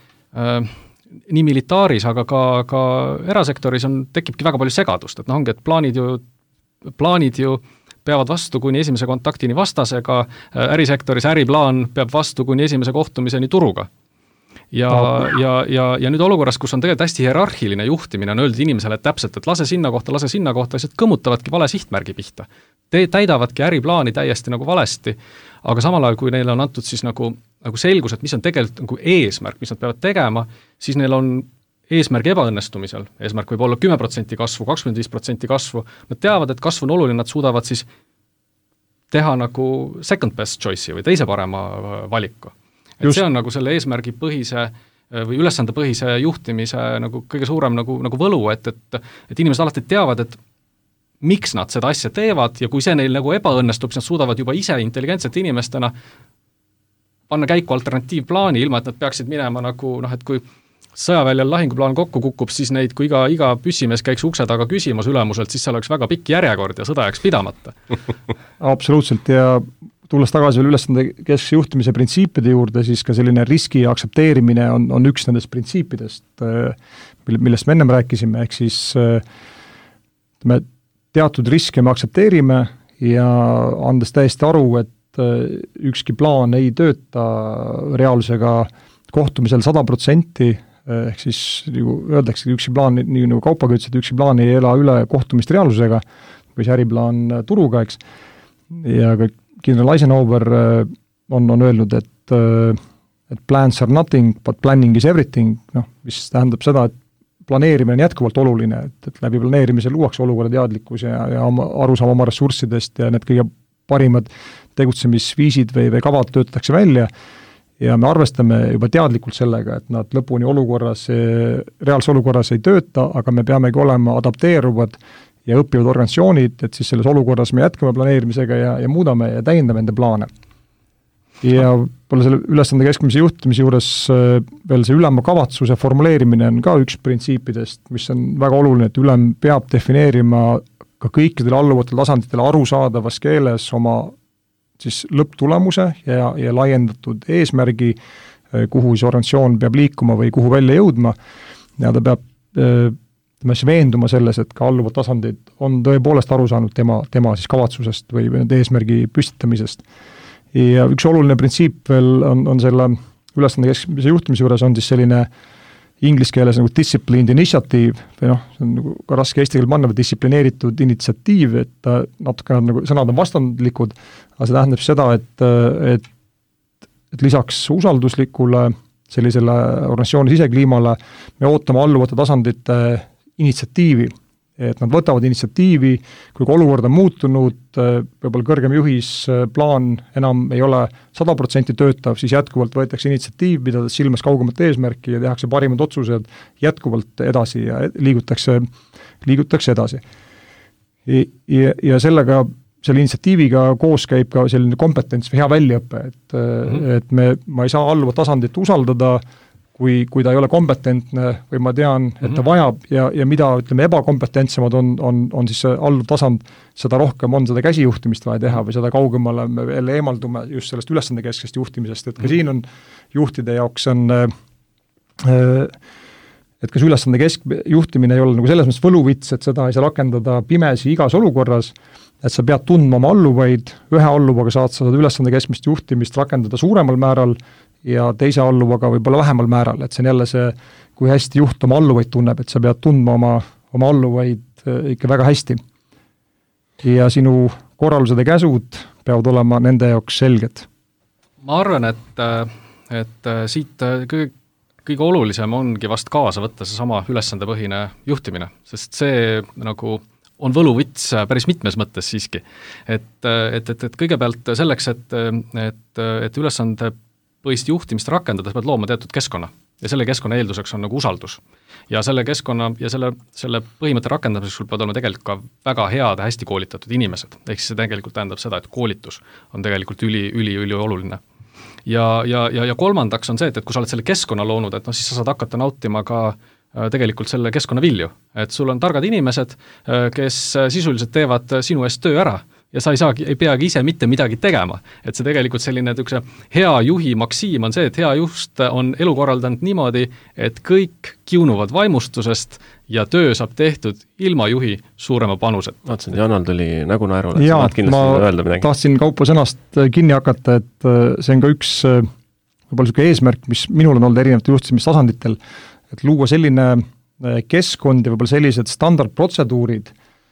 nii militaaris, aga ka erasektoris tekibki väga palju segadust, et ongi, et plaanid ju peavad vastu kuni esimese kontaktini vastasega, ärisektoris äriplaan peab vastu kuni esimese kohtumiseni turuga. Ja nüüd olukorras, kus on tegelikult hästi hierarhiline juhtimine, on öeldud inimesele täpselt, et lase sinna kohta, lihtsalt kõmmutavadki vale sihtmärgi pihta. Täidavadki äriplaani täiesti nagu valesti, aga samal ajal, kui neile on antud siis nagu selgus, et mis on tegelikult nagu eesmärk, mis nad peavad tegema, siis neil on eesmärgi ebaõnnestumisel. Eesmärk võib olla 10% kasvu, 25% kasvu. Nad teavad, et kasv on oluline, nad suudavad siis teha nagu second best choice'i või teise parema valiku. Et see on nagu selle eesmärgi põhise või ülesande põhise juhtimise nagu kõige suurem nagu võlu, et inimesed alati teavad, et miks nad seda asja teevad ja kui see neil nagu ebaõnnestub, siis nad suudavad juba ise intelligentsete inimestena panna käiku alternatiivplaani, ilma et nad peaksid minema nagu, et kui sõjaväljal lahinguplaan kokku kukub, siis neid, kui iga püssimees käiks ukse taga küsimas ülemuselt, siis seal oleks väga pikk järjekord ja sõda jääks pidamata. Absoluutselt ja tulles tagasi veel ülesande keskse juhtimise printsiipide juurde, siis ka selline riski aktsepteerimine on üks nendest printsiipidest, millest me ennem rääkisime, ehk siis me teatud riske me aktsepteerime ja andes täiesti aru, et ükski plaan ei tööta reaalsusega kohtumisel 100%, ehk siis nagu öeldakse, ükski plaan, nii nagu Kaupaga ütles, et ükski plaan ei ela üle kohtumist reaalsusega, või see äriplaan turuga, eks, ja ka kindral Eisenhower on öelnud, et plans are nothing, but planning is everything, mis tähendab seda, et planeerimine on jätkuvalt oluline, et läbi planeerimise luuakse olukorra teadlikkus ja arusaam oma ressurssidest ja need kõige parimad tegutsemisviisid või kavad töötatakse välja ja me arvestame juba teadlikult sellega, et nad lõpuni reaalse olukorras ei tööta, aga me peamegi olema adapteeruvad ja õppivad organisatsioonid, et siis selles olukorras me jätkame planeerimisega ja muudame ja täiendame enda plaane. Ja võib-olla selle ülesande keskmise juhtimise juures veel see ülema kavatsuse formuleerimine on ka üks printsiipidest, mis on väga oluline, et ülem peab defineerima ka kõikidele alluvatele tasanditele arusaadavas keeles oma siis lõpptulemuse ja laiendatud eesmärgi, kuhu see organisatsioon peab liikuma või kuhu välja jõudma ja ta peab veenduma selles, et ka alluvad tasandid on tõepoolest aru saanud tema siis kavatsusest või nende eesmärgi püstitamisest. Ja üks oluline printsiip veel on selle ülesande keskmise juhtimise juures on siis selline inglise keeles nagu disciplined initiative või see on nagu ka raske eesti keeles panna või distsiplineeritud initsiatiiv, et ta natuke nagu sõnad on vastandlikud, aga see tähendab seda, et lisaks usalduslikule sellisele organisatsiooni sisekliimale me ootame alluvate tasandite initsiatiivi, et nad võtavad initsiatiivi, kui olukord on muutunud, võib-olla kõrgem juhis plaan enam ei ole 100% töötav, siis jätkuvalt võetakse initsiatiiv, pidades silmas kaugemat eesmärki ja tehakse parimad otsused jätkuvalt edasi ja liigutakse edasi. Ja sellega, selle initsiatiiviga koos käib ka selline kompetents või hea väljaõpe, et ma ei saa alluvat tasandit usaldada, kui ta ei ole kompetentne või ma tean, et ta vajab ja mida, ütleme, ebakompetentsemad on siis see alluv tasand, seda rohkem on seda käsijuhtimist vaja teha või seda kaugemale me veel eemaldume just sellest ülesande keskest juhtimisest, et ka siin on juhtide jaoks et kas ülesande keskjuhtimine ei ole nagu selles mõttes võluvits, et seda ei saa rakendada pimesi igas olukorras, et sa pead tundma oma alluvaid, ühe alluvaga saad seda ülesande keskmist juhtimist rakendada suuremal määral ja teise alluvaga võib-olla vähemal määral, et see on jälle see, kui hästi juht oma alluvaid tunneb, et sa pead tundma oma alluvaid ikka väga hästi. Ja sinu korraldused ja käsud peavad olema nende jaoks selged. Ma arvan, et siit kõige olulisem ongi vast kaasa võtta see sama ülesandepõhine juhtimine, sest see nagu on võluvits päris mitmes mõttes siiski. Et kõigepealt selleks, et ülesandepõhist juhtimist rakendada, pead looma teatud keskkonna ja selle keskkonna eelduseks on nagu usaldus. Ja selle keskkonna ja selle põhimõtte rakendamiseks sul peavad olema tegelikult ka väga head, hästi koolitatud inimesed. Ehk see tegelikult tähendab seda, et koolitus on tegelikult üli oluline. Ja kolmandaks on see, et kui sa oled selle keskkonna loonud, et siis sa saad hakata nautima ka tegelikult selle keskkonna vilju. Et sul on targad inimesed, kes sisuliselt teevad sinu eest töö ära ja sa ei peagi ise mitte midagi tegema. Et see tegelikult selline hea juhi maksiim on see, et hea juht on elu korraldanud niimoodi, et kõik kiunuvad vaimustusest ja töö saab tehtud ilma juhi suurema panused. Vaatasin, et Janal tuli nägu naerule, et sa maad kindlasti öelda midagi. Tahtsin Kaupo sõnast kinni hakata, et see on ka üks võib-olla selline eesmärk, mis minul on olnud erinevate juhtimistasanditel, et luua selline keskkond ja võib-olla sellised standardprotseduurid,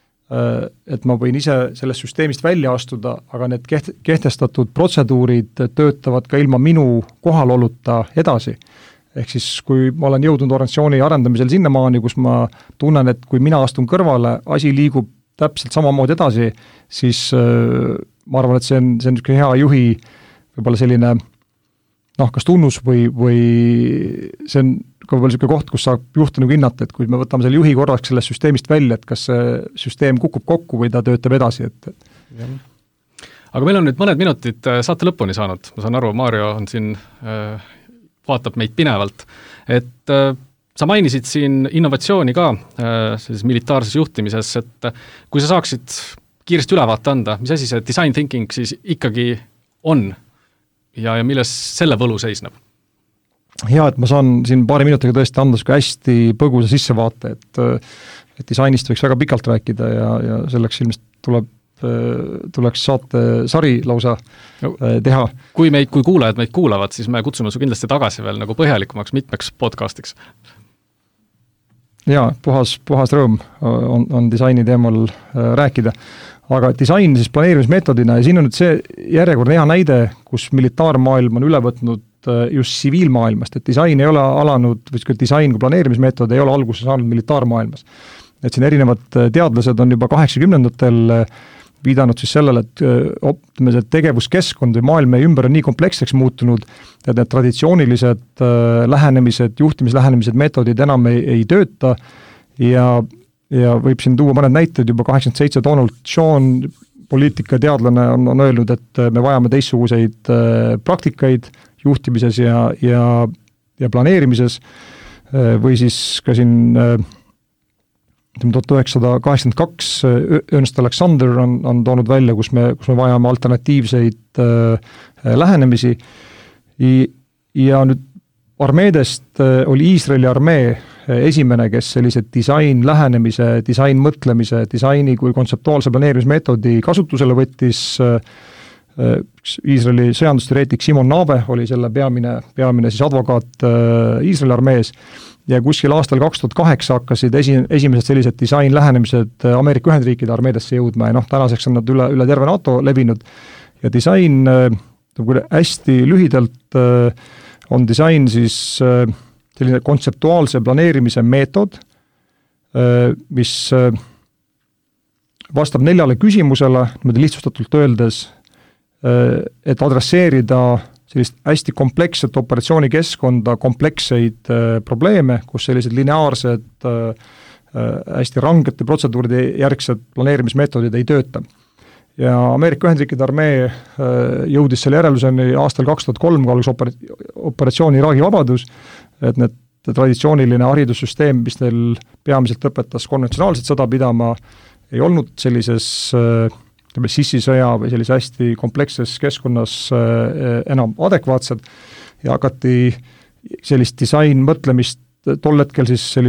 et ma võin ise sellest süsteemist välja astuda, aga need kehtestatud protseduurid töötavad ka ilma minu kohaloluta edasi. Ehk siis, kui ma olen jõudnud organisatsiooni arendamisel sinnamaani, kus ma tunnen, et kui mina astun kõrvale, asi liigub täpselt samamoodi edasi, siis ma arvan, et see on hea juhi võib-olla selline kas tunnus või see on ka võib-olla selline koht, kus saab juhta nagu hinnata, et kui me võtame selle juhi korraks sellest süsteemist välja, et kas see süsteem kukub kokku või ta töötab edasi. Aga meil on nüüd mõned minutid saate lõpuni saanud. Ma saan aru, Maarjo on siin, vaatab meid pinevalt. Et sa mainisid siin innovatsiooni ka sellises militaarses juhtimises, et kui sa saaksid kiiresti ülevaate anda, mis asi see design thinking siis ikkagi on ja milles selle võlu seisneb? Hea, et ma saan siin paari minutiga tõesti anda hästi põgusa sissevaate, et disainist võiks väga pikalt rääkida ja selleks ilmselt tuleks saate sari lausa teha. Kui kuulajad meid kuulavad, siis me kutsume su kindlasti tagasi veel nagu põhjalikumaks mitmeks podcastiks. Jaa, puhas rõõm on disaini teemal rääkida. Aga disain siis planeerimismeetodina ja siin on nüüd see järjekordne hea näide, kus militaarmaailm on üle võtnud just siviilmaailmast, et disain ei ole alanud, või disain kui planeerimismeetod ei ole alguse saanud militaarmaailmas. Et siin erinevad teadlased on juba 80-ndatel viidanud siis sellele, et tegevuskeskkond või maailm meie ümber on nii kompleksseks muutunud, et need traditsioonilised lähenemised, juhtimislähenemised, meetodid enam ei tööta ja võib siin tuua mõned näited, juba 87 Donald Sean, poliitikateadlane on öelnud, et me vajame teistsuguseid praktikaid juhtimises ja planeerimises või siis ka siin 1982 Ernst Alexander on toonud välja, kus me vajame alternatiivseid lähenemisi ja nüüd armeedest oli Iisraeli armee esimene, kes sellised disain lähenemise, disain mõtlemise, disaini kui kontseptuaalse planeerimismeetodi kasutusele võttis. Iisraeli sõjandusteoreetik Simon Nave oli selle peamine siis advokaat Iisraeli armees ja kuskil aastal 2008 hakkasid esimesed sellised disain lähenemised Ameerika Ühendriikide armeedesse jõudma ja tänaseks on nad üle terve NATO levinud ja disain, hästi lühidalt on disain siis selline kontseptuaalse planeerimise meetod, mis vastab 4 küsimusele, lihtsustatult öeldes, et adresseerida sellist hästi kompleksset operatsioonikeskkonda, kompleksseid probleeme, kus sellised lineaarsed, hästi rangete protseduuride järgsed planeerimismeetodid ei tööta. Ja Ameerika Ühendriikide armee jõudis selle järelluseni aastal 2003, kui algus operatsiooni Iraagi vabadus, et need traditsiooniline haridussüsteem, mis neil peamiselt õpetas konventsionaalset sõda pidama, ei olnud sellises sissisõja või sellise hästi kompleksses keskkonnas enam adekvaatsed ja hakati sellist disain mõtlemist tol hetkel siis sellised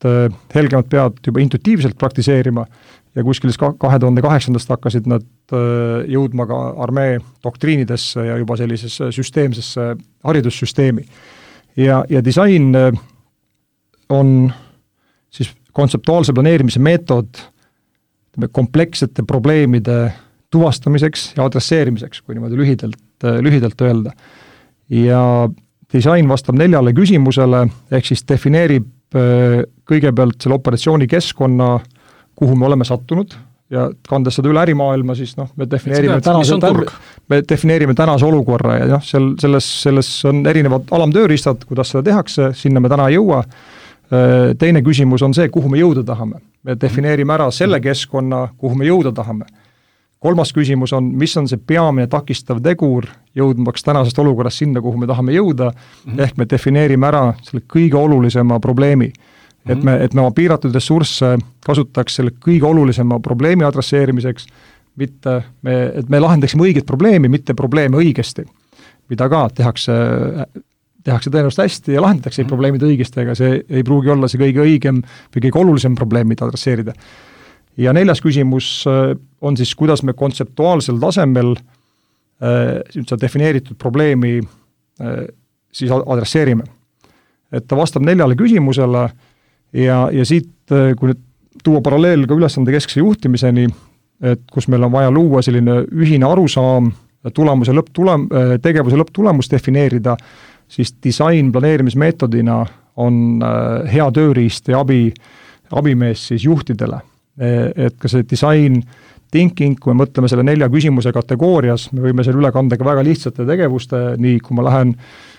helgemad pead juba intuitiivselt praktiseerima ja kuskil 2008. hakkasid nad jõudma ka armee doktriinidesse ja juba sellisesse süsteemsesse haridussüsteemi. Ja disain on siis kontseptuaalse planeerimise meetod komplekssete probleemide tuvastamiseks ja adresseerimiseks, kui niimoodi lühidalt öelda. Ja disain vastab 4 küsimusele, ehk siis defineerib kõigepealt selle operatsiooni keskkonna, kuhu me oleme sattunud ja kandes seda üle ärimaailma, siis me defineerime tänase olukorra ja selles on erinevad alamtööriistad, kuidas seda tehakse, sinna me täna ei jõua. Teine küsimus on see, kuhu me jõuda tahame. Me defineerime ära selle keskkonna, kuhu me jõuda tahame. 3. küsimus on, mis on see peamine takistav tegur jõudmaks tänasest olukorrast sinna, kuhu me tahame jõuda, ehk me defineerime ära selle kõige olulisema probleemi. Et me oma piiratud ressursse kasutaks selle kõige olulisema probleemi adresseerimiseks, et me lahendaksime õiget probleemi, mitte probleeme õigesti, mida ka tehakse tõenäoliselt hästi ja lahendatakse probleemid õigesti, aga see ei pruugi olla see kõige õigem või kõige olulisem probleem, mida adresseerida. Ja 4. küsimus on siis, kuidas me kontseptuaalsel tasemel defineeritud probleemi siis adresseerime. Et ta vastab 4 küsimusele ja siit, kui nüüd tuua paralleel ka ülesande keskse juhtimiseni, et kus meil on vaja luua selline ühine arusaam, tegevuse lõpptulemus defineerida, siis disain planeerimismeetodina on hea tööriist ja abimees siis juhtidele. Et ka see design thinking, kui me mõtleme selle 4 küsimuse kategoorias, me võime selle üle kanda ka väga lihtsate tegevuste, nii kui ma lähen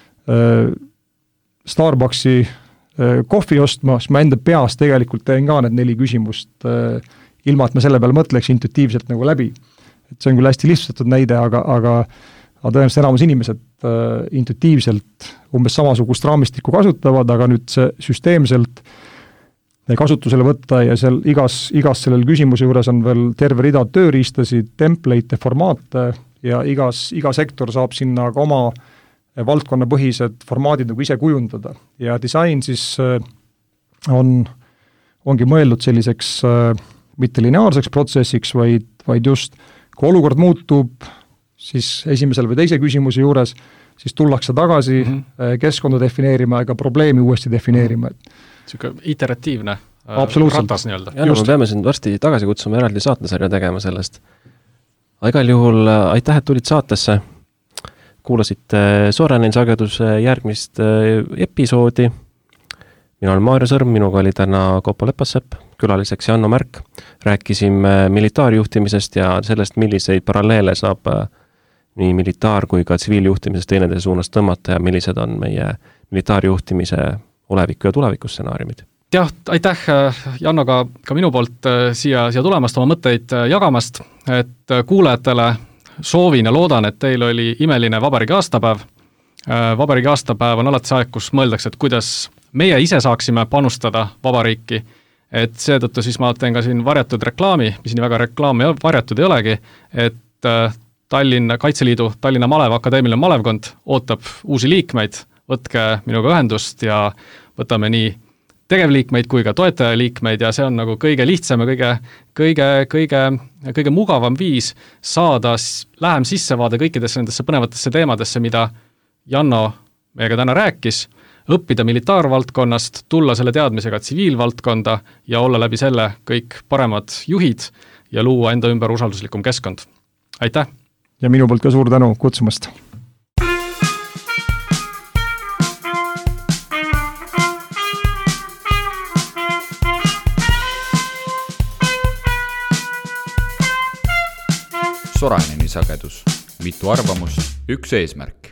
Starbucksi kohvi ostma, siis ma enda peas tegelikult teen ka need 4 küsimust, ilma et ma selle peale mõtleks intuitiivselt nagu läbi. Et see on küll hästi lihtsustatud näide, aga tõenäoliselt enamus inimesed intuitiivselt umbes samasugust raamistikku kasutavad, aga nüüd see süsteemselt kasutusele võtta ja seal igas sellel küsimuse juures on veel terve rida tööriistasid, template'e, formaate ja iga sektor saab sinna ka oma valdkonnapõhised formaadid nagu ise kujundada. Ja disain siis ongi mõeldud selliseks mitte lineaarseks protsessiks, vaid just kui olukord muutub, siis esimesel või teise küsimuse juures, siis tullakse tagasi keskkonda defineerima ega probleemi uuesti defineerima. Siuke iteratiivne ratas nii-öelda. Me peame siin varsti tagasi kutsuma eraldi saatesarja tegema sellest. Igal juhul aitäh, et tulid saatesse. Kuulasite Sorainen sageduse järgmist episoodi. Mina olen Maarja Sõrm, minuga oli täna Kaupo Lepassepp, külaliseks Janno Märk. Rääkisime militaarjuhtimisest ja sellest, milliseid paralleele saab nii militaar- kui ka tsiviiljuhtimisest teineteise suunas tõmmata ja millised on meie militaarjuhtimise oleviku ja tulevikussenaariumid. Jah, aitäh Jannoga ka minu poolt siia tulemast, oma mõtteid jagamast, et kuulajatele soovin ja loodan, et teil oli imeline vabariigi aastapäev. Vabariigi aastapäev on alati see aeg, kus mõeldakse, et kuidas meie ise saaksime panustada vabariiki, et seetõttu siis ma teen ka siin varjatud reklaami, mis nii väga reklaami varjatud ei olegi, et Tallinna Kaitseliidu Tallinna Malev Akadeemiline Malevkond ootab uusi liikmeid, võtke minuga ühendust ja võtame nii tegevliikmeid kui ka toetajaliikmeid ja see on nagu kõige lihtsam ja kõige mugavam viis saada lähem sissevaade kõikidesse nendesse põnevatesse teemadesse, mida Janno meiega täna rääkis, õppida militaarvaldkonnast, tulla selle teadmisega tsiviilvaldkonda ja olla läbi selle kõik paremad juhid ja luua enda ümber usalduslikum keskkond. Aitäh! Ja minu poolt ka suur tänu kutsumast! Soraineni sagedus. Mitu arvamust, üks eesmärk.